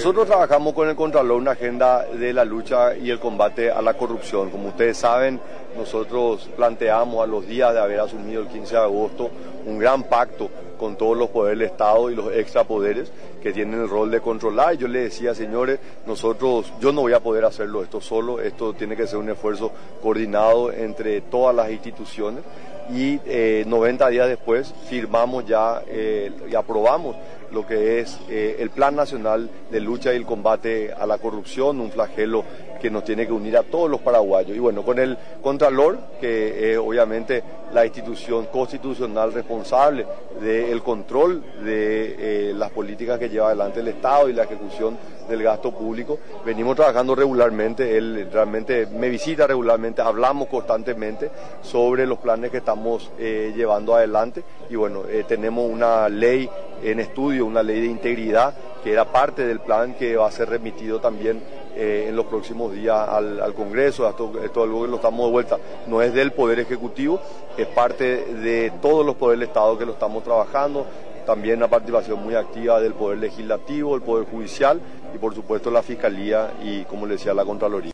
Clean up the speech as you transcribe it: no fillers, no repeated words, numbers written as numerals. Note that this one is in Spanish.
Nosotros trabajamos con el Contralor una agenda de la lucha y el combate a la corrupción. Como ustedes saben, nosotros planteamos a los días de haber asumido el 15 de agosto un gran pacto con todos los poderes del Estado y los extrapoderes que tienen el rol de controlar. Yo le decía, señores, yo no voy a poder hacerlo esto solo, esto tiene que ser un esfuerzo coordinado entre todas las instituciones y 90 días después firmamos ya y aprobamos lo que es el Plan Nacional de Lucha y el Combate a la Corrupción, un flagelo que nos tiene que unir a todos los paraguayos. Y bueno, con el Contralor, que es obviamente la institución constitucional responsable del control de las políticas que lleva adelante el Estado y la ejecución del gasto público, venimos trabajando regularmente. Él realmente me visita regularmente, hablamos constantemente sobre los planes que estamos llevando adelante y bueno, tenemos una ley en estudio, una ley de integridad que era parte del plan que va a ser remitido también en los próximos días al Congreso. Esto algo que lo estamos de vuelta, no es del Poder Ejecutivo, es parte de todos los poderes del Estado que lo estamos trabajando, también una participación muy activa del Poder Legislativo, el Poder Judicial y por supuesto la Fiscalía y, como le decía, la Contraloría.